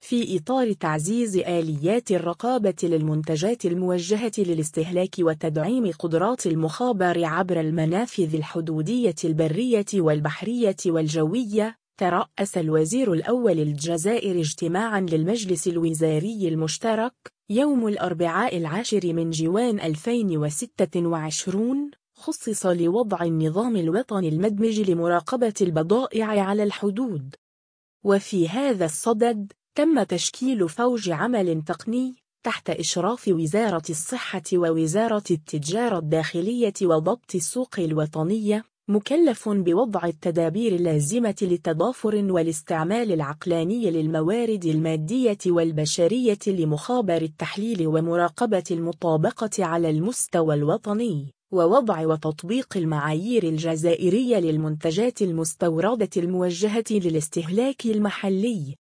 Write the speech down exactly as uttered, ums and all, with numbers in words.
في إطار تعزيز آليات الرقابة للمنتجات الموجهة للاستهلاك وتدعيم قدرات المخابر عبر المنافذ الحدودية البرية والبحرية والجوية، ترأس الوزير الأول الجزائري اجتماعاً للمجلس الوزاري المشترك يوم الأربعاء العاشر من جوان ألفين وستة وعشرين، خصص لوضع النظام الوطني المدمج لمراقبة البضائع على الحدود. وفي هذا الصدد تم تشكيل فوج عمل تقني تحت إشراف وزارة الصحة ووزارة التجارة الداخلية وضبط السوق الوطنية، مكلف بوضع التدابير اللازمة للتضافر والاستعمال العقلاني للموارد المادية والبشرية لمخابر التحليل ومراقبة المطابقة على المستوى الوطني، ووضع وتطبيق المعايير الجزائرية للمنتجات المستوردة الموجهة للاستهلاك المحلي.